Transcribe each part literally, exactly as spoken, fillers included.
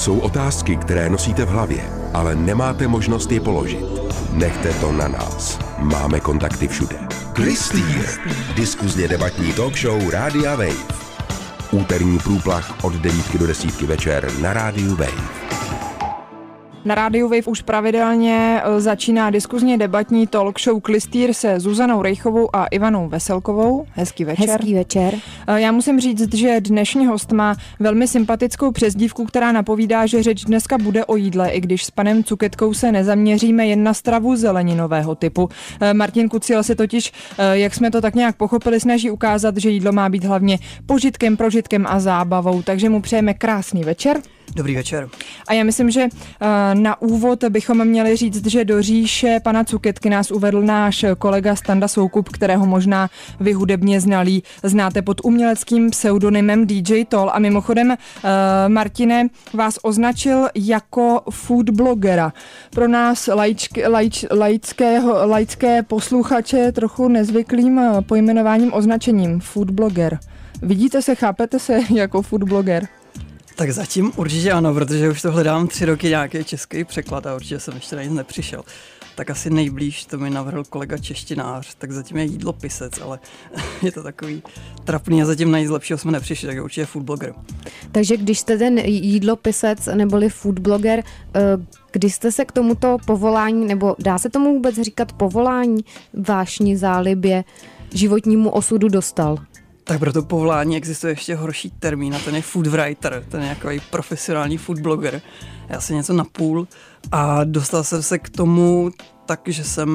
Jsou otázky, které nosíte v hlavě, ale nemáte možnost je položit. Nechte to na nás. Máme kontakty všude. Klystýr. Diskuzně debatní talk show Rádia Wave. Úterní průplach od devítky do desítky večer na Rádiu Wave. Na Rádiu Wave už pravidelně začíná diskuzně debatní talk show Klystýr se Zuzanou Rejchovou a Ivanou Veselkovou. Hezký večer. Hezký večer. Já musím říct, že dnešní host má velmi sympatickou přezdívku, která napovídá, že řeč dneska bude o jídle, i když s panem Cuketkou se nezaměříme jen na stravu zeleninového typu. Martin Kuciel se totiž, jak jsme to tak nějak pochopili, snaží ukázat, že jídlo má být hlavně požitkem, prožitkem a zábavou, takže mu přejeme krásný večer. Dobrý večer. A já myslím, že na úvod bychom měli říct, že do říše pana Cuketky nás uvedl náš kolega Standa Soukup, kterého možná vy hudebně znalí znáte pod uměleckým pseudonymem D J Tol. A mimochodem, Martine vás označil jako food blogera. Pro nás laičky, laič, laického, laické posluchače trochu nezvyklým pojmenováním označením food blogger. Vidíte se, chápete se jako food blogger? Tak zatím určitě ano, protože už to hledám tři roky nějaký český překlad a určitě jsem ještě na nic nepřišel. Tak asi nejblíž to mi navrhl kolega češtinář, tak zatím je jídlopisec, ale je to takový trapný a zatím na nic lepšího jsme nepřišli, tak určitě food blogger. Takže když jste ten jídlopisec neboli food blogger, kdy jste se k tomuto povolání, nebo dá se tomu vůbec říkat povolání, vášni, zálibě, životnímu osudu dostal? Tak pro to povolání existuje ještě horší termín a ten je food writer, ten je takový profesionální food blogger. Já jsem něco napůl a dostal jsem se k tomu tak, že jsem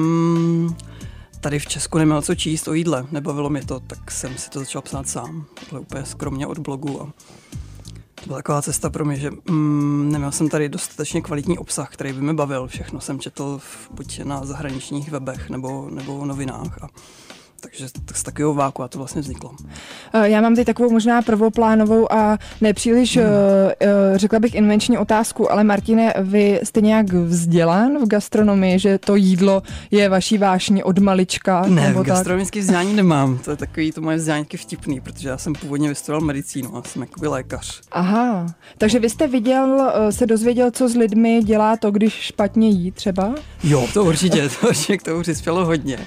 tady v Česku neměl co číst o jídle, nebavilo mě to, tak jsem si to začal psát sám, tohle úplně skromně od blogu a to byla taková cesta pro mě, že mm, neměl jsem tady dostatečně kvalitní obsah, který by mě bavil, všechno jsem četl v, buď na zahraničních webech nebo, nebo novinách a takže z takového váku a to vlastně vzniklo. Já mám teď takovou možná prvoplánovou a nepříliš, hmm. řekla bych, invenční otázku, ale Martine, vy jste nějak vzdělán v gastronomii, že to jídlo je vaší vášní od malička? Ne, nebo v gastronomické vzdělání nemám. To je takový, to moje vzdělání vtipný, protože já jsem původně vystudoval medicínu a jsem jakoby lékař. Aha, takže vy jste viděl, se dozvěděl, co s lidmi dělá to, když špatně jí třeba? Jo, to určitě, to určitě k tomu přispělo hodně.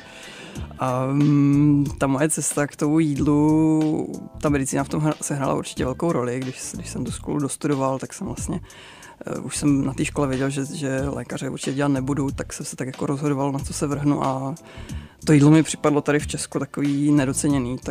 A um, ta moje cesta k tomu jídlu, ta medicína v tom se hrála určitě velkou roli. Když, když jsem tu školu dostudoval, tak jsem vlastně, uh, už jsem na té škole věděl, že, že lékaře určitě dělat nebudu, tak jsem se tak jako rozhodoval, na co se vrhnu a to jídlo mi připadlo tady v Česku takový nedoceněný, tak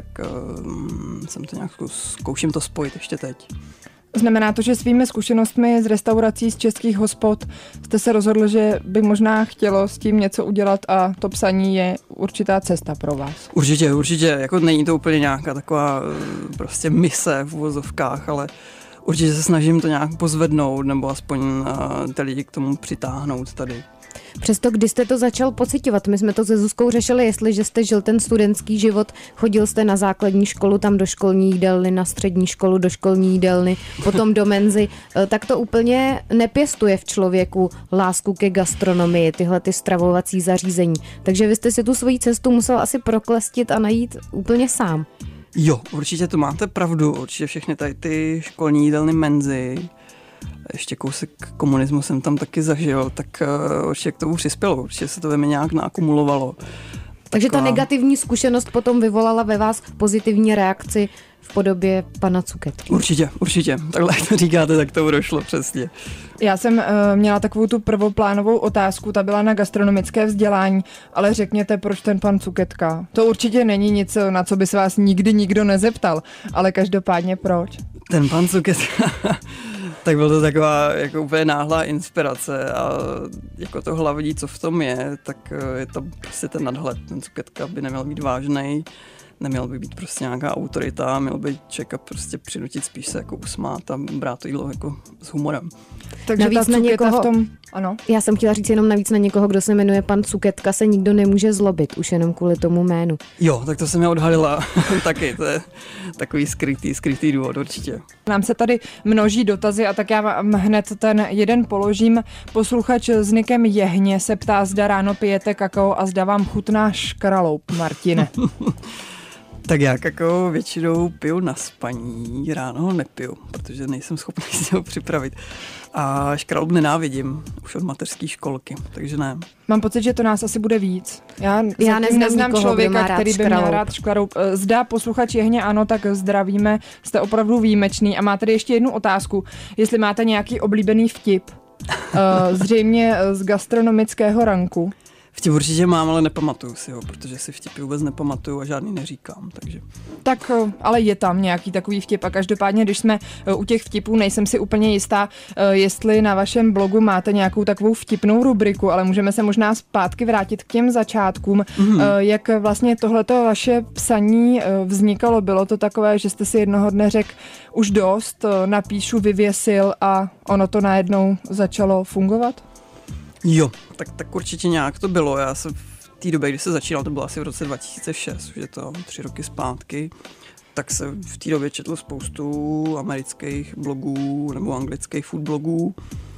uh, jsem to nějak zkouším to spojit ještě teď. Znamená to, že svými zkušenostmi z restaurací z českých hospod jste se rozhodl, že by možná chtělo s tím něco udělat a to psaní je určitá cesta pro vás? Určitě, určitě. Jako není to úplně nějaká taková prostě mise v uvozovkách, ale určitě se snažím to nějak pozvednout nebo aspoň uh, ty lidi k tomu přitáhnout tady. Přesto, kdy jste to začal pociťovat? My jsme to se Zuzkou řešili, jestliže jste žil ten studentský život, chodil jste na základní školu, tam do školní jídelny, na střední školu, do školní jídelny, potom do menzy, tak to úplně nepěstuje v člověku lásku ke gastronomii, tyhle ty stravovací zařízení. Takže vy jste si tu svoji cestu musel asi proklestit a najít úplně sám. Jo, určitě to máte pravdu, určitě všechny tady ty školní jídelny, menzy, ještě kousek komunismu jsem tam taky zažil, tak uh, určitě k tomu přispělo, určitě se to ve mě nějak naakumulovalo. Takže ta negativní zkušenost potom vyvolala ve vás pozitivní reakci v podobě pana Cuketky. Určitě, určitě. Takhle jak to říkáte, tak to došlo přesně. Já jsem uh, měla takovou tu prvoplánovou otázku, ta byla na gastronomické vzdělání, ale řekněte, proč ten pan Cuketka? To určitě není nic, na co by se vás nikdy nikdo nezeptal, ale každopádně proč? Ten pan Cuketka... Tak byl to taková jako úplně náhlá inspirace a jako to hlavní, co v tom je, tak je to prostě ten nadhled. Ten Cuketka by neměl být vážnej, neměl by být prostě nějaká autorita, měl by člověka prostě přinutit spíš se jako usmát a brát to jídlo jako s humorem. Takže navíc ta na někoho, v tom, ano. Já jsem chtěla říct jenom navíc na někoho, kdo se jmenuje pan Cuketka, se nikdo nemůže zlobit, už jenom kvůli tomu jménu. Jo, tak to jsem já odhalila taky, to je takový skrytý, skrytý důvod určitě. Nám se tady množí dotazy a tak já vám hned ten jeden položím. Posluchač s nikem Jehně se ptá, zda ráno pijete kakao a zda vám chutná škraloup, Martine. Tak já jako většinou piju na spaní, ráno ho nepiju, protože nejsem schopný si ho připravit. A škralub nenávidím, už od mateřské školky, takže ne. Mám pocit, že to nás asi bude víc. Já, Já neznám, neznám nikoho, člověka, který by měl rád škraloup. Zdá posluchač Jehně ano, tak zdravíme, jste opravdu výjimečný. A máte tady ještě jednu otázku, jestli máte nějaký oblíbený vtip, zřejmě z gastronomického ranku. Vtip určitě mám, ale nepamatuju si ho, protože si vtipy vůbec nepamatuju a žádný neříkám, takže... Tak, ale je tam nějaký takový vtip a každopádně, když jsme u těch vtipů, nejsem si úplně jistá, jestli na vašem blogu máte nějakou takovou vtipnou rubriku, ale můžeme se možná zpátky vrátit k těm začátkům. Mm. Jak vlastně tohleto vaše psaní vznikalo? Bylo to takové, že jste si jednoho dne řekl už dost, napíšu, vyvěsil a ono to najednou začalo fungovat? Jo, tak, tak určitě nějak to bylo. Já se v té době, kdy se začínal, to bylo asi v roce dva tisíce šest, už je to tři roky zpátky, tak se v té době četlo spoustu amerických blogů nebo anglických food blogů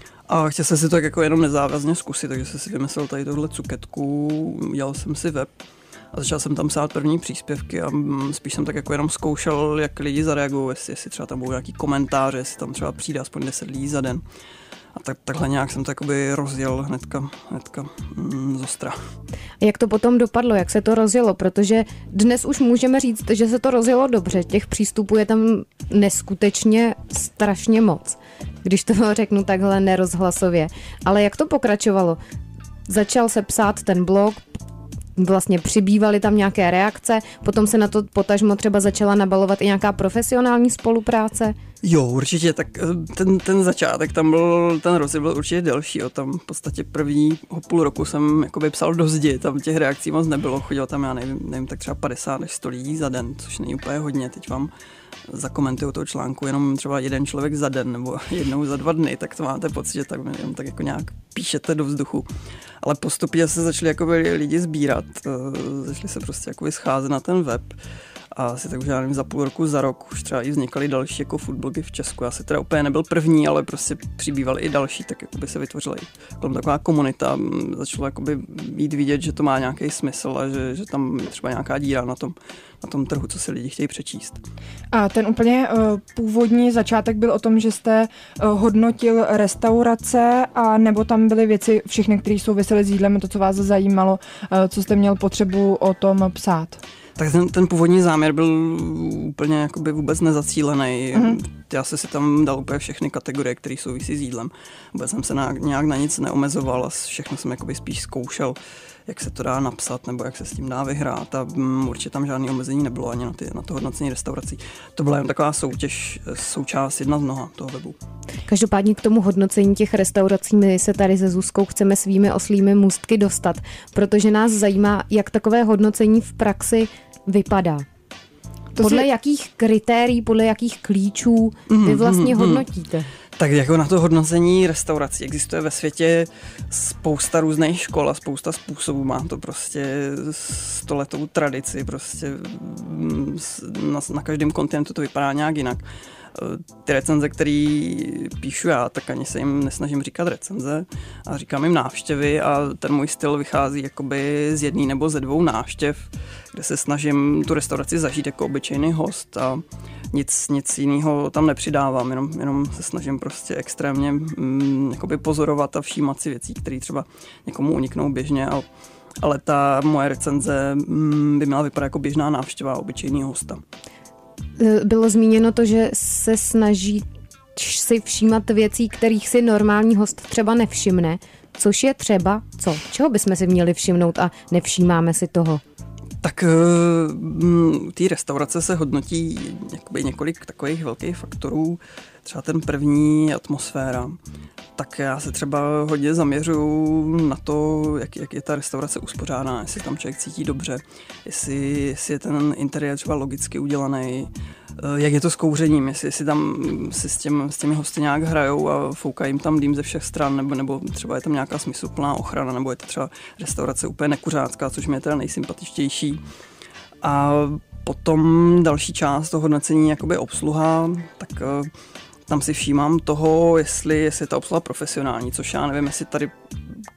a chtěl jsem si to tak jako jenom nezávazně zkusit, takže jsem si vymyslel tady tohle cuketku, dělal jsem si web a začal jsem tam psát první příspěvky a spíš jsem tak jako jenom zkoušel, jak lidi zareagují, jestli, jestli třeba tam budou nějaký komentáře, jestli tam třeba přijde aspoň deset lidí za den. A tak, takhle nějak jsem to jakoby rozjel hnedka, hnedka mm, zostra. Jak to potom dopadlo, jak se to rozjelo? Protože dnes už můžeme říct, že se to rozjelo dobře. Těch přístupů je tam neskutečně strašně moc, když to řeknu takhle nerozhlasově. Ale jak to pokračovalo? Začal se psát ten blog, vlastně přibývaly tam nějaké reakce, potom se na to potažmo třeba začala nabalovat i nějaká profesionální spolupráce? Jo, určitě, tak ten, ten začátek, tam byl, ten rozdíl byl určitě delší, jo. Tam v podstatě prvního půl roku jsem jakoby psal do zdi, tam těch reakcí moc nebylo, chodilo tam, já nevím, nevím tak třeba padesát až sto lidí za den, což není úplně hodně, teď vám zakomentuju toho článku jenom třeba jeden člověk za den nebo jednou za dva dny, tak to máte pocit, že tak, jenom tak jako nějak píšete do vzduchu. Ale postupně se začali jakoby lidi sbírat, začali se prostě jakoby scházet na ten web a asi tak už já nevím, za půl roku, za rok už třeba i vznikaly další jako foodblogy v Česku. Já si teda úplně nebyl první, ale prostě přibývaly i další, tak jakoby se vytvořila i kolem taková komunita. Začalo jakoby být vidět, že to má nějaký smysl a že, že tam je třeba nějaká díra na tom, na tom trhu, co si lidi chtějí přečíst. A ten úplně uh, původní začátek byl o tom, že jste uh, hodnotil restaurace a nebo tam byly věci všechny, které souvisely s jídlem, to, co vás zajímalo, uh, co jste měl potřebu o tom psát? Tak ten, ten původní záměr byl úplně jakoby vůbec nezacílený. Mm-hmm. Já jsem si tam dal úplně všechny kategorie, které souvisí s jídlem. Vůbec jsem se na, nějak na nic neomezoval a všechno jsem jakoby spíš zkoušel, jak se to dá napsat nebo jak se s tím dá vyhrát a um, určitě tam žádné omezení nebylo ani na, ty, na to hodnocení restaurací. To byla jen taková soutěž, součást jedna z mnoha toho webu. Každopádně k tomu hodnocení těch restaurací my se tady se Zuzkou chceme svými oslími můstky dostat, protože nás zajímá, jak takové hodnocení v praxi vypadá. To podle si... jakých kritérií, podle jakých klíčů vy vlastně mm, mm, hodnotíte? Tak jako na to hodnocení restaurací existuje ve světě spousta různých škol a spousta způsobů. Má to prostě stoletou tradici, prostě na, na každém kontinentu to vypadá nějak jinak. Ty recenze, které píšu já, tak ani se jim nesnažím říkat recenze a říkám jim návštěvy a ten můj styl vychází jakoby z jedné nebo ze dvou návštěv, kde se snažím tu restauraci zažít jako obyčejný host a nic, nic jiného tam nepřidávám, jenom, jenom se snažím prostě extrémně mm, jakoby pozorovat a všímat si věcí, které třeba někomu uniknou běžně, a, ale ta moje recenze mm, by měla vypadat jako běžná návštěva obyčejného hosta. Bylo zmíněno to, že se snaží si všímat věcí, kterých si normální host třeba nevšimne, což je třeba co? Čeho bychom si měli všimnout a nevšímáme si toho? Tak u té restaurace se hodnotí jakoby několik takových velkých faktorů. Třeba ten první, atmosféra. Tak já se třeba hodně zaměřuju na to, jak, jak je ta restaurace uspořádaná, jestli tam člověk cítí dobře, jestli, jestli je ten interiér třeba logicky udělaný, jak je to s kouřením, jestli, jestli tam si s, těm, s těmi hosty nějak hrajou a foukají jim tam dým ze všech stran, nebo, nebo třeba je tam nějaká smysluplná ochrana, nebo je to třeba restaurace úplně nekuřácká, což mi je teda nejsympatičtější. A potom další část toho hodnocení, jakoby obsluha, tak tam si všímám toho, jestli, jestli je ta obsluha profesionální, což já nevím, jestli tady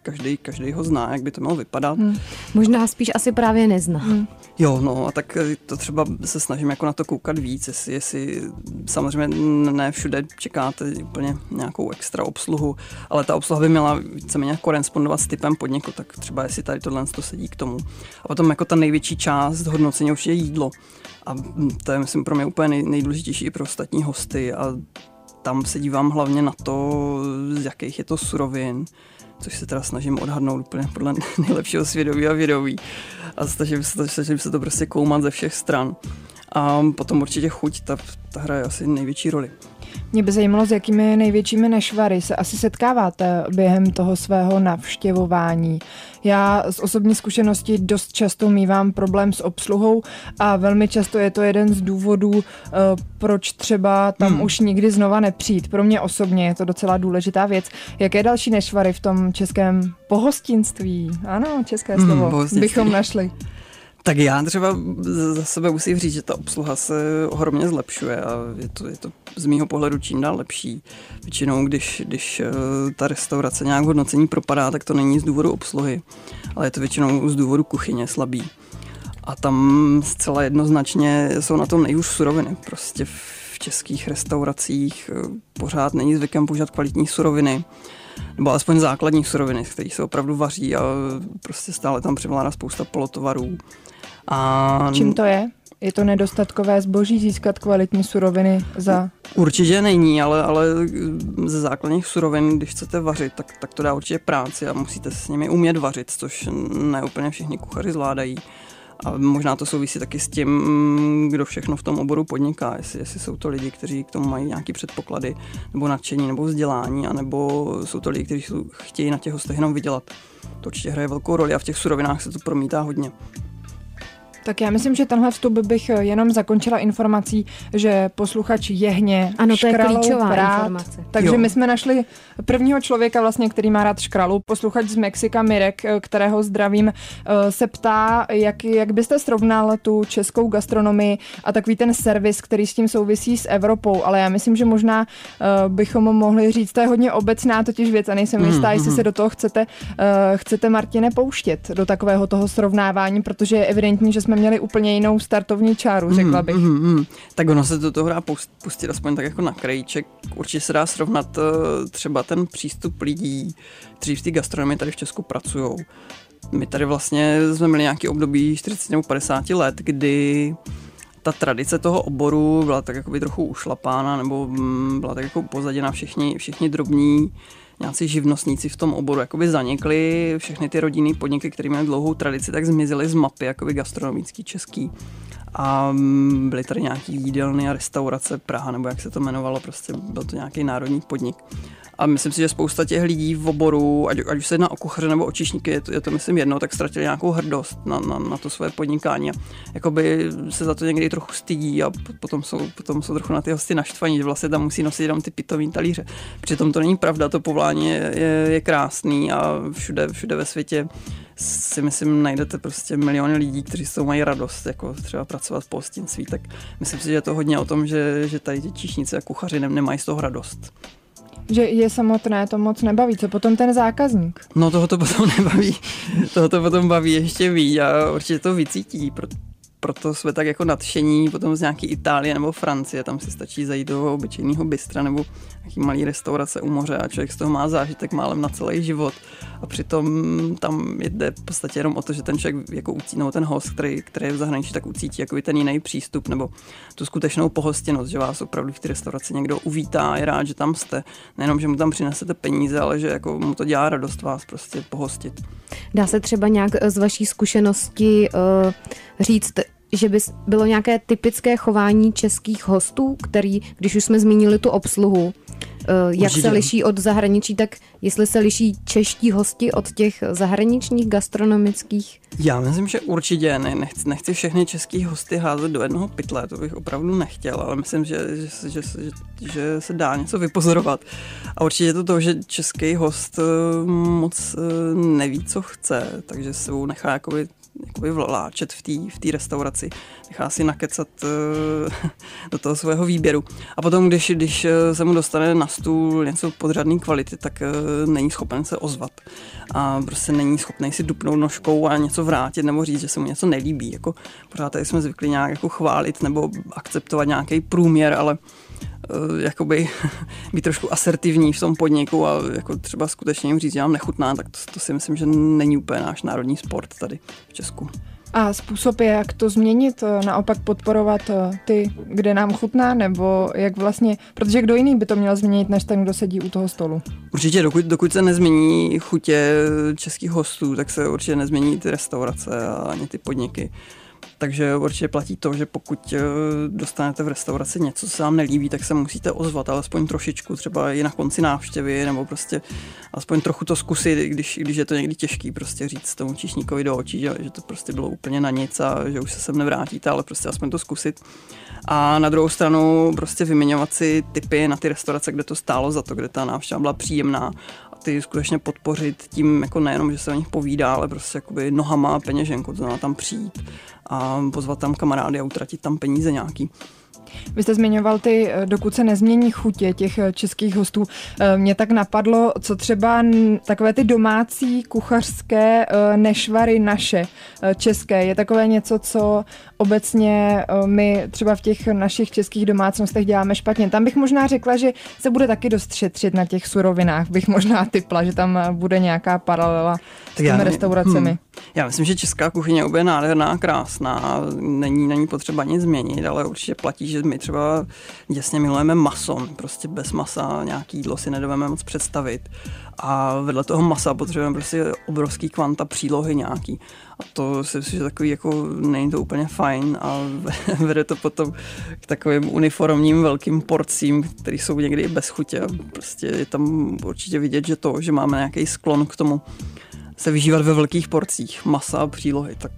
každý, každý ho zná, jak by to mělo vypadat. Hmm. Možná spíš asi právě nezná. Hmm. Jo, no a tak to třeba se snažím jako na to koukat víc, jestli, jestli samozřejmě ne všude čekáte úplně nějakou extra obsluhu, ale ta obsluha by měla víceméně korespondovat s typem podniku, tak třeba jestli tady tohle to sedí k tomu. A potom jako ta největší část hodnocení určitě je jídlo. A to je, myslím, pro mě úplně nej, nejdůležitější i pro ostatní hosty a tam se dívám hlavně na to, z jakých je to surovin, což se teda snažím odhadnout úplně podle nejlepšího svědomí a vědomí. A snažím se to, snažím se to prostě koumat ze všech stran. A potom určitě chuť, ta, ta hraje asi největší roli. Mě by zajímalo, s jakými největšími nešvary se asi setkáváte během toho svého navštěvování. Já z osobní zkušenosti dost často mívám problém s obsluhou a velmi často je to jeden z důvodů, proč třeba tam hmm. už nikdy znova nepřijít. Pro mě osobně je to docela důležitá věc. Jaké další nešvary v tom českém pohostinství? Ano, české slovo hmm, bychom našli. Tak já třeba za sebe musím říct, že ta obsluha se ohromně zlepšuje a je to, je to z mýho pohledu čím dál lepší. Většinou, když, když ta restaurace nějak hodnocení propadá, tak to není z důvodu obsluhy, ale je to většinou z důvodu kuchyně slabý. A tam zcela jednoznačně jsou na tom nejhůř suroviny. Prostě v českých restauracích pořád není zvykem používat kvalitní suroviny, nebo alespoň základní suroviny, z kterých se opravdu vaří a prostě stále tam převládá spousta polotovarů. A čím to je? Je to nedostatkové zboží získat kvalitní suroviny za... Určitě není, ale, ale ze základních surovin, když chcete vařit, tak, tak to dá určitě práci a musíte s nimi umět vařit, což ne úplně všichni kuchaři zvládají. A možná to souvisí taky s tím, kdo všechno v tom oboru podniká, jestli, jestli jsou to lidi, kteří k tomu mají nějaké předpoklady, nebo nadšení, nebo vzdělání, anebo jsou to lidi, kteří chtějí na těch hostech jenom vydělat. To určitě hraje velkou roli a v těch surovinách se to promítá hodně. Tak já myslím, že tenhle vstup bych jenom zakončila informací, že posluchač jehně ano, to je klíčová prát, informace. Takže jo. my jsme našli prvního člověka, vlastně, který má rád škralu. Posluchač z Mexika Mirek, kterého zdravím, se ptá, jak, jak byste srovnal tu českou gastronomii a takový ten servis, který s tím souvisí s Evropou. Ale já myslím, že možná uh, bychom mohli říct, to je hodně obecná totiž věc a nejsem jistá, mm, jestli mm. se do toho chcete, uh, chcete, Martine, pouštět do takového toho srovnávání, protože je evidentní, že jsme měli úplně jinou startovní čáru, řekla bych. Mm, mm, mm. Tak ono se do toho dá pustit aspoň tak jako na krajíček. Určitě se dá srovnat uh, třeba ten přístup lidí, kteří v té gastronomii tady v Česku pracují. My tady vlastně jsme měli nějaký období čtyřicet nebo padesát let, kdy ta tradice toho oboru byla tak jakoby trochu ušlapána, nebo byla tak jako pozaděna, všichni, všichni drobní nějací živnostníci v tom oboru jakoby zanikli, všechny ty rodinné podniky, které měly dlouhou tradici, tak zmizely z mapy jakoby gastronomický český. A byly tady nějaký jídelny a restaurace Praha, nebo jak se to jmenovalo, prostě byl to nějaký národní podnik. A myslím si, že spousta těch lidí v oboru, ať, ať už se jedná o kuchaře nebo o číšníky, je to, je to myslím jedno, tak ztratili nějakou hrdost na, na, na to své podnikání. A jakoby se za to někdy trochu stydí a potom jsou, potom jsou trochu na ty hosty naštvaní, že vlastně tam musí nosit jenom ty pitový talíře. Přitom to není pravda, to povolání je, je, je krásný a všude, všude ve světě si myslím najdete prostě miliony lidí, kteří s tou mají radost, jako třeba pracovat v pohostinství, tak myslím si, že je to hodně o tom, že, že tady ti číšníci a kuchaři ne, nemají z toho radost. Že je samotné, to moc nebaví. Co potom ten zákazník? No toho to potom nebaví. Toho to potom baví ještě víc a určitě to vycítí. Proto, proto jsme tak jako nadšení potom z nějaký Itálie nebo Francie. Tam si stačí zajít do obyčejného bystra nebo nějaký malý restaurace u moře a člověk z toho má zážitek málem na celý život. A přitom tam jde v podstatě jenom o to, že ten člověk jako ucítí, nebo ten host, který, který je v zahraničí, tak ucítí jako ten jiný přístup nebo tu skutečnou pohostinnost, že vás opravdu v té restauraci někdo uvítá, je rád, že tam jste. Nejenom, že mu tam přinesete peníze, ale že jako mu to dělá radost vás prostě pohostit. Dá se třeba nějak z vaší zkušenosti uh, říct, že by bylo nějaké typické chování českých hostů, který, když už jsme zmínili tu obsluhu, jak Určitě. se liší od zahraničí, tak jestli se liší čeští hosti od těch zahraničních gastronomických? Já myslím, že určitě ne, nechci, nechci všechny český hosty házet do jednoho pytle, to bych opravdu nechtěl, ale myslím, že, že, že, že, že se dá něco vypozorovat. A určitě je to to, že český host moc neví, co chce, takže se sebou nechá jakoby jakoby vláčet v té v té restauraci. Nechá si nakecat do toho svého výběru. A potom, když, když se mu dostane na stůl něco podřadné kvality, tak není schopen se ozvat. A prostě není schopný si dupnout nožkou a něco vrátit nebo říct, že se mu něco nelíbí. Jako, pořád tady jsme zvykli nějak jako chválit nebo akceptovat nějaký průměr, ale jakoby být trošku asertivní v tom podniku a jako třeba skutečně jim říct, že nám nechutná, tak to, to si myslím, že není úplně náš národní sport tady v Česku. A způsob je, jak to změnit, naopak podporovat ty, kde nám chutná, nebo jak vlastně, protože kdo jiný by to měl změnit, než ten, kdo sedí u toho stolu? Určitě, dokud, dokud se nezmění chutě českých hostů, tak se určitě nezmění ty restaurace a ani ty podniky. Takže určitě platí to, že pokud dostanete v restauraci něco, co se vám nelíbí, tak se musíte ozvat, alespoň trošičku, třeba i na konci návštěvy, nebo prostě alespoň trochu to zkusit, když, když je to někdy těžký, prostě říct tomu číšníkovi do očí, že, že to prostě bylo úplně na nic a že už se sem nevrátíte, ale prostě aspoň to zkusit. A na druhou stranu prostě vyměňovat si tipy na ty restaurace, kde to stálo za to, kde ta návštěva byla příjemná. Ty skutečně podpořit tím, jako nejenom, že se o nich povídá, ale prostě jakoby nohama a peněženku, to znamená tam přijít a pozvat tam kamarády a utratit tam peníze nějaký. Vy jste zmiňoval ty, dokud se nezmění chutě těch českých hostů. Mě tak napadlo, co třeba takové ty domácí kuchařské nešvary naše české. Je takové něco, co obecně my třeba v těch našich českých domácnostech děláme špatně. Tam bych možná řekla, že se bude taky dost šetřit na těch surovinách. Bych možná tipla, že tam bude nějaká paralela s těmi já, restauracemi. Hmm. Já myslím, že česká kuchyně je úplně nádherná, krásná. Není, není potřeba nic změnit, ale určitě platí, že my třeba děsně milujeme maso. Prostě bez masa nějaký jídlo si nedovedeme moc představit. A vedle toho masa potřebujeme prostě obrovský kvanta přílohy nějaký. A to si myslím, že takový jako není to úplně fajn a vede to potom k takovým uniformním velkým porcím, které jsou někdy i bez chutě. Prostě je tam určitě vidět, že to, že máme nějaký sklon k tomu se vyžívat ve velkých porcích masa a přílohy, tak...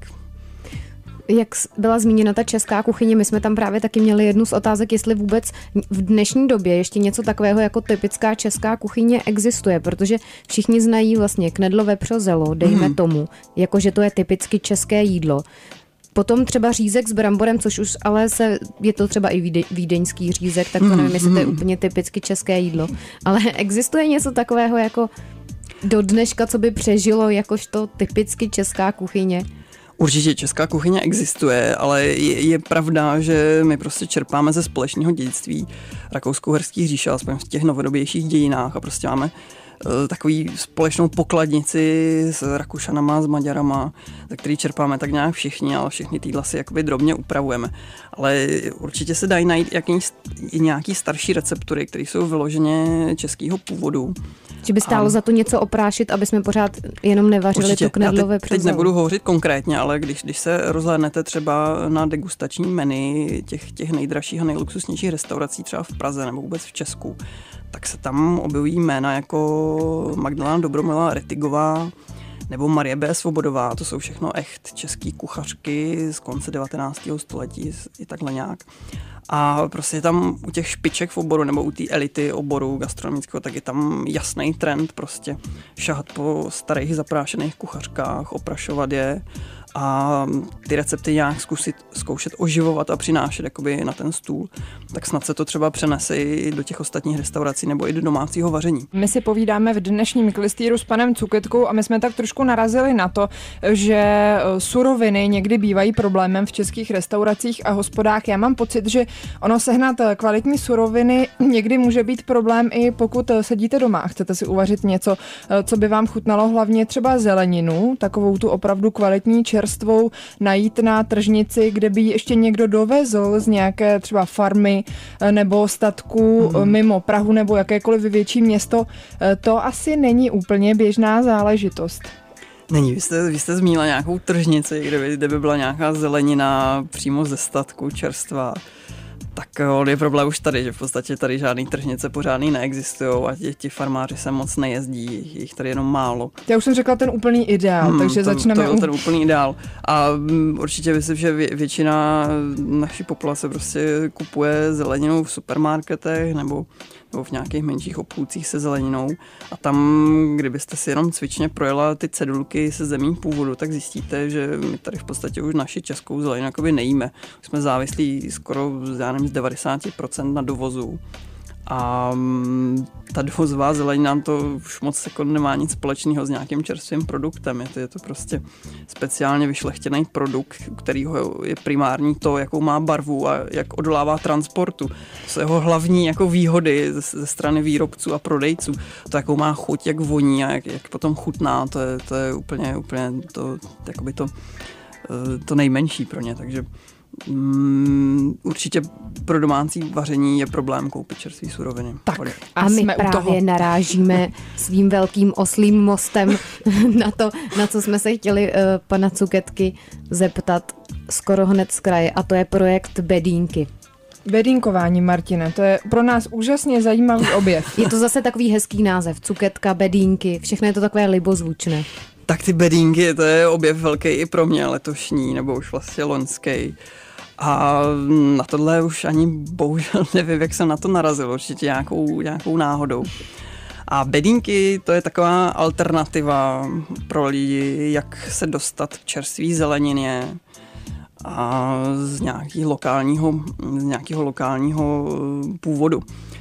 Jak byla zmíněna ta česká kuchyně, my jsme tam právě taky měli jednu z otázek, jestli vůbec v dnešní době ještě něco takového jako typická česká kuchyně existuje, protože všichni znají vlastně knedlo, vepřo, zelo, dejme hmm. tomu, jakože to je typicky české jídlo. Potom třeba řízek s bramborem, což už ale se, je to třeba i víde, vídeňský řízek, tak to nevím, jestli to je úplně typicky české jídlo. Ale existuje něco takového jako do dneška, co by přežilo jakožto typicky česká kuchyně? Určitě česká kuchyně existuje, ale je, je pravda, že my prostě čerpáme ze společného dědictví rakousko-uherských říše, aspoň v těch novodobějších dějinách a prostě máme uh, takový společnou pokladnici s Rakušanama, s Maďarama, ze který čerpáme tak nějak všichni, ale všechny ty jídla si jakoby drobně upravujeme. Ale určitě se dají najít jaký, i nějaký starší receptury, které jsou vyloženě českého původu. Že by stálo a... za to něco oprášit, aby jsme pořád jenom nevařili určitě. To knedlové přes. Teď nebudu hovořit konkrétně, ale když, když se rozhlédnete třeba na degustační menu těch, těch nejdražších a nejluxusnějších restaurací třeba v Praze nebo vůbec v Česku, tak se tam objevují jména jako Magdalena Dobromila Retigová nebo Marie B. Svobodová. To jsou všechno echt český kuchařky z konce devatenáctého století, i takhle nějak. A prostě tam u těch špiček v oboru nebo u té elity oboru gastronomického, tak je tam jasný trend prostě šahat po starých zaprášených kuchařkách, oprašovat je a ty recepty nějak zkusit, zkoušet oživovat a přinášet jakoby na ten stůl. Tak snad se to třeba přenese i do těch ostatních restaurací nebo i do domácího vaření. My si povídáme v dnešním klistýru s panem Cuketkou a my jsme tak trošku narazili na to, že suroviny někdy bývají problémem v českých restauracích a hospodách. Já mám pocit, že ono sehnat kvalitní suroviny někdy může být problém i pokud sedíte doma a chcete si uvařit něco, co by vám chutnalo, hlavně třeba zeleninu, takovou tu opravdu kvalitní čerstvou, najít na tržnici, kde by ji ještě někdo dovezl z nějaké třeba farmy nebo statku mm. mimo Prahu nebo jakékoliv větší město. To asi není úplně běžná záležitost. Není, vy jste, vy jste zmínila nějakou tržnici, kde by, kde by byla nějaká zelenina přímo ze statku čerstvá. Tak on je problém už tady, že v podstatě tady žádný tržnice pořádný neexistují a ti, ti farmáři se moc nejezdí, jich tady jenom málo. Já už jsem řekla ten úplný ideál, hmm, takže to, začneme... To, ten úplný ideál. A určitě myslím, že vě, většina naší populace prostě kupuje zeleninu v supermarketech nebo, nebo v nějakých menších obchůdcích se zeleninou. A tam, kdybyste si jenom cvičně projela ty cedulky se zemí původu, tak zjistíte, že my tady v podstatě už naši českou zeleninu jakoby nejíme. Už jsme závislí skoro já nevím, z devadesát procent na dovozu. A ta dovozová zelenina to už moc jako nemá nic společného s nějakým čerstvým produktem. Je to, je to prostě speciálně vyšlechtěný produkt, u kterého je primární to, jakou má barvu a jak odolává transportu. To jsou jeho hlavní jako výhody ze, ze strany výrobců a prodejců. To, jakou má chuť, jak voní a jak, jak potom chutná, to je, to je úplně, úplně to, jakoby to, to nejmenší pro ně. Takže Um, určitě pro domácí vaření je problém koupit čerstvé suroviny. Tak, a, a my právě narážíme svým velkým oslím mostem na to, na co jsme se chtěli uh, pana Cuketky zeptat skoro hned z kraje, a to je projekt Bedínky. Bedínkování, Martine, to je pro nás úžasně zajímavý objev. Je to zase takový hezký název, Cuketka, Bedínky, všechno je to takové libozvučné. Tak ty bedínky, to je objev velký i pro mě letošní, nebo už vlastně loňský. A na tohle už ani bohužel nevím, jak jsem na to narazil, určitě nějakou, nějakou náhodou. A bedínky, to je taková alternativa pro lidi, jak se dostat k čerstvé zelenině a z nějakého lokálního, z nějakého lokálního původu.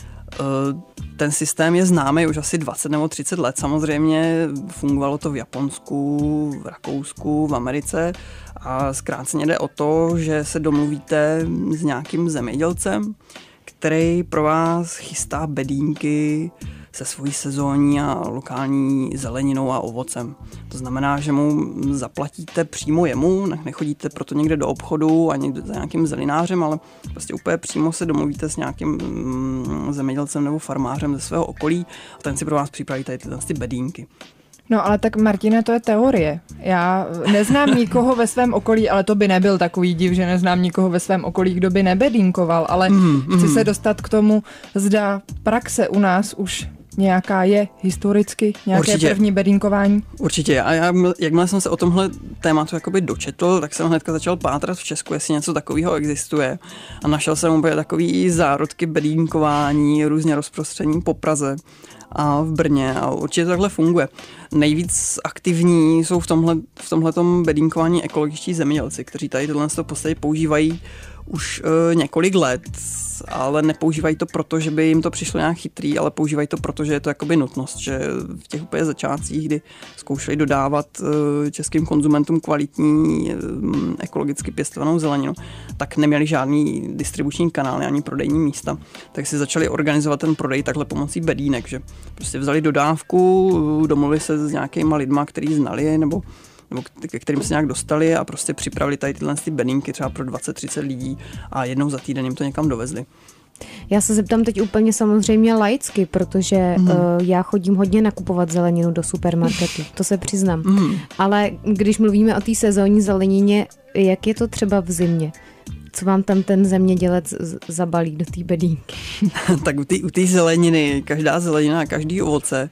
Ten systém je známý už asi dvacet nebo třicet let. Samozřejmě fungovalo to v Japonsku, v Rakousku, v Americe a zkráceně jde o to, že se domluvíte s nějakým zemědělcem, který pro vás chystá bedínky se svojí sezónní a lokální zeleninou a ovocem. To znamená, že mu zaplatíte přímo jemu, nechodíte proto někde do obchodu ani za nějakým zelinářem, ale prostě úplně přímo se domluvíte s nějakým zemědělcem nebo farmářem ze svého okolí a ten si pro vás připraví tady tyhle ty bedínky. No ale tak Martine, to je teorie. Já neznám nikoho ve svém okolí, ale to by nebyl takový div, že neznám nikoho ve svém okolí, kdo by nebedínkoval, ale mm, chci mm. se dostat k tomu, zda praxe u nás už nějaká je historicky, nějaké Určitě. První bedínkování? Určitě. A já, jakmile jsem se o tomhle tématu jakoby dočetl, tak jsem hnedka začal pátrat v Česku, jestli něco takového existuje. A našel jsem úplně takový zárodky bedínkování, různě rozprostření po Praze a v Brně a určitě takhle funguje. Nejvíc aktivní jsou v tomhle v tomhletom bedínkování ekologičtí zemědělci, kteří tady tohle v podstatě používají už e, několik let, ale nepoužívají to proto, že by jim to přišlo nějak chytrý, ale používají to proto, že je to jakoby nutnost, že v těch úplně začátcích, kdy zkoušeli dodávat e, českým konzumentům kvalitní e, ekologicky pěstovanou zeleninu, tak neměli žádný distribuční kanály ani prodejní místa, tak si začali organizovat ten prodej takhle pomocí bedínek, že prostě vzali dodávku, domluvili se s nějakýma lidma, který znali, nebo nebo ke kterým se nějak dostali a prostě připravili tady tyhle ty bedínky třeba pro dvacet třicet lidí a jednou za týden jim to někam dovezli. Já se zeptám teď úplně samozřejmě laicky, protože mm. uh, já chodím hodně nakupovat zeleninu do supermarketu, to se přiznám. Mm. Ale když mluvíme o té sezónní zelenině, jak je to třeba v zimě? Co vám tam ten zemědělec zabalí do té bedínky? Tak u té zeleniny, každá zelenina, každý ovoce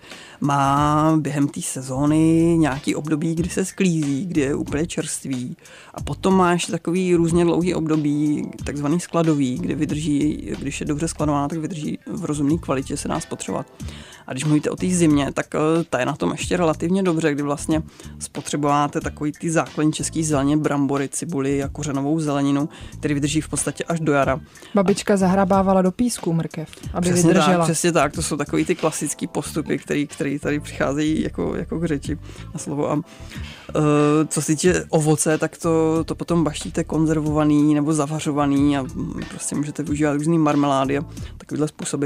má během té sezóny nějaký období, kdy se sklízí, kdy je úplně čerstvý. A potom má ještě takový různě dlouhý období, takzvaný skladový, kdy vydrží, když je dobře skladovaná, tak vydrží v rozumné kvalitě, se dá spotřebovat. A když mluvíte o té zimě, tak ta je na tom ještě relativně dobře, kdy vlastně spotřebováte takový ty základní český zeleně, brambory, cibuli a kořenovou zeleninu, který vydrží v podstatě až do jara. Babička zahrabávala do písku mrkev, aby přesně vydržela. Tak, přesně tak, to jsou takový ty klasický postupy, který, který tady přicházejí jako, jako k řeči na slovo. A uh, co se týče ovoce, tak to, to potom baštíte konzervovaný nebo zavařovaný a prostě můžete využívat různý marmelády a takovýhle způsoby.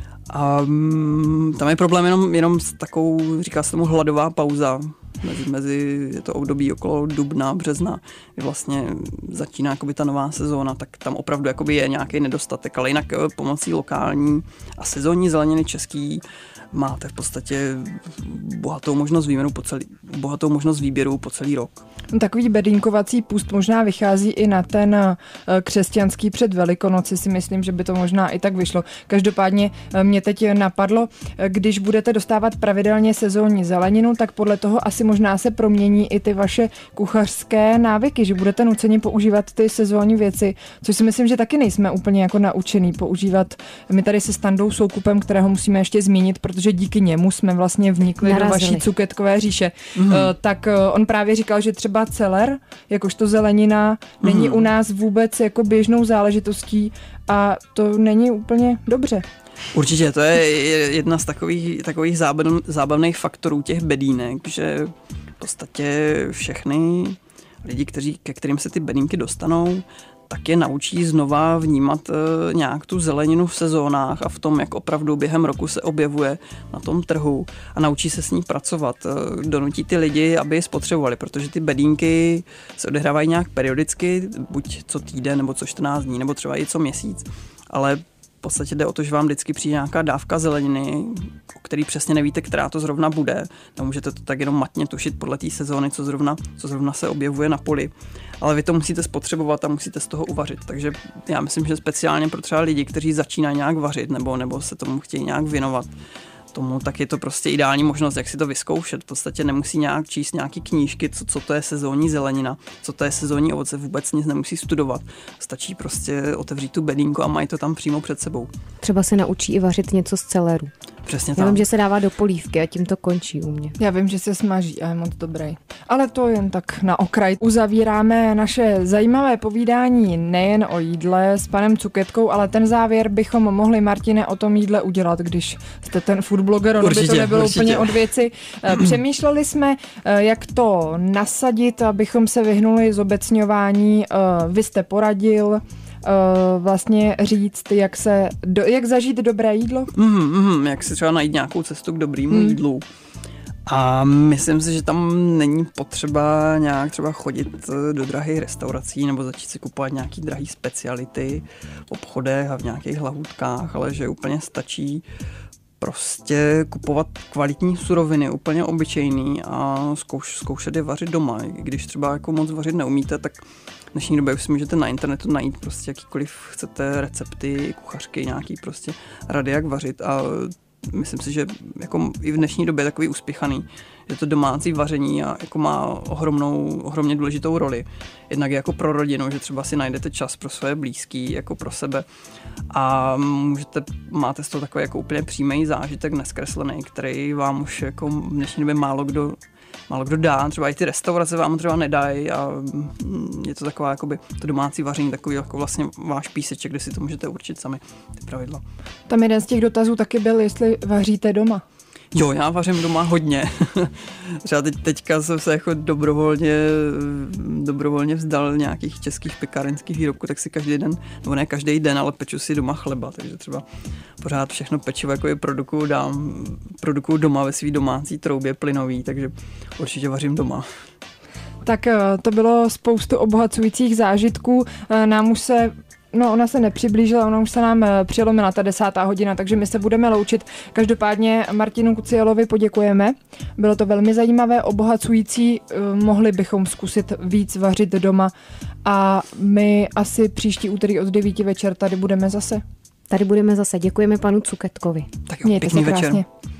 A um, tam je problém jenom, jenom s takovou, říká se tomu hladová pauza. Mezi, mezi je to období okolo dubna, března, kdy vlastně začíná jakoby ta nová sezóna, tak tam opravdu jakoby je nějaký nedostatek, ale jinak pomocí lokální a sezónní zeleniny český máte v podstatě bohatou možnost výběru po celý, bohatou možnost výběru po celý rok. Takový bedínkovací půst možná vychází i na ten křesťanský před Velikonoci, si myslím, že by to možná i tak vyšlo. Každopádně mě teď napadlo, když budete dostávat pravidelně sezónní zeleninu, tak podle toho asi možná se promění i ty vaše kuchařské návyky, že budete nuceni používat ty sezónní věci, což si myslím, že taky nejsme úplně jako naučený používat. My tady se Standou Soukupem, kterého musíme ještě zmínit, protože díky němu jsme vlastně vnikli Narazili. do vaší cuketkové říše. Mm. Uh, tak uh, on právě říkal, že třeba celer, jakožto zelenina, mm. není u nás vůbec jako běžnou záležitostí a to není úplně dobře. Určitě, to je jedna z takových, takových zábav, zábavných faktorů těch bedínek, že v podstatě všechny lidi, kteří, ke kterým se ty bedínky dostanou, tak je naučí znova vnímat e, nějak tu zeleninu v sezónách a v tom, jak opravdu během roku se objevuje na tom trhu a naučí se s ní pracovat. E, donutí ty lidi, aby ji spotřebovali, protože ty bedínky se odehrávají nějak periodicky, buď co týden, nebo co čtrnáct dní, nebo třeba i co měsíc, ale v podstatě jde o to, že vám vždycky přijde nějaká dávka zeleniny, o který přesně nevíte, která to zrovna bude. Nemůžete to tak jenom matně tušit podle té sezóny, co zrovna, co zrovna se objevuje na poli. Ale vy to musíte spotřebovat a musíte z toho uvařit. Takže já myslím, že speciálně pro třeba lidi, kteří začínají nějak vařit nebo, nebo se tomu chtějí nějak věnovat tomu, tak je to prostě ideální možnost, jak si to vyzkoušet. V podstatě nemusí nějak číst nějaký knížky, co, co to je sezónní zelenina, co to je sezónní ovoce, vůbec nic nemusí studovat. Stačí prostě otevřít tu bedínku a mají to tam přímo před sebou. Třeba se naučí i vařit něco z celeru. Přesně tak. Já vím, že se dává do polívky a tím to končí u mě. Já vím, že se smaží a je moc dobrý. Ale to jen tak na okraj. Uzavíráme naše zajímavé povídání nejen o jídle s panem Cuketkou, ale ten závěr bychom mohli, Martine, o tom jídle udělat, když jste ten food bloger, ono by to nebylo určitě. Úplně od věci. Přemýšleli jsme, jak to nasadit, abychom se vyhnuli zobecňování. Vy jste poradil vlastně říct, jak se, do, jak zažít dobré jídlo? Mm, mm, jak si třeba najít nějakou cestu k dobrému mm. jídlu. A myslím si, že tam není potřeba nějak třeba chodit do drahých restaurací nebo začít si kupovat nějaký drahý speciality v obchodech a v nějakých lahůdkách, ale že úplně stačí prostě kupovat kvalitní suroviny, úplně obyčejný a zkouš, zkoušet je vařit doma. Když třeba jako moc vařit neumíte, tak v dnešní době už si můžete na internetu najít prostě jakýkoliv chcete recepty, kuchařky, nějaký prostě rady, jak vařit a myslím si, že jako i v dnešní době je takový uspěchaný, že to domácí vaření a jako má ohromnou, ohromně důležitou roli. Jednak jako pro rodinu, že třeba si najdete čas pro své blízký, jako pro sebe a můžete, máte z toho takový jako úplně přímý zážitek neskreslený, který vám už jako v dnešní době málo kdo Málo kdo dá, třeba i ty restaurace vám třeba nedají a je to taková jakoby to domácí vaření, takový jako vlastně váš píseček, kde si to můžete určit sami, ty pravidla. Tam jeden z těch dotazů taky byl, jestli vaříte doma. Jo, já vařím doma hodně. Třeba teď, teďka jsem se jako dobrovolně, dobrovolně vzdal nějakých českých pekárenských výrobků, tak si každý den, nebo ne každý den, ale peču si doma chleba, takže třeba pořád všechno pečivo jako je produkuju dám, produkuju doma ve svý domácí troubě plynový, takže určitě vařím doma. Tak to bylo spoustu obohacujících zážitků, nám už se No, ona se nepřiblížila, ona už se nám přilomila ta desátá hodina, takže my se budeme loučit. Každopádně Martinu Kucielovi poděkujeme. Bylo to velmi zajímavé, obohacující, mohli bychom zkusit víc vařit doma a my asi příští úterý od devíti večer tady budeme zase. Tady budeme zase. Děkujeme panu Cuketkovi. Tak jo, pěkný večer.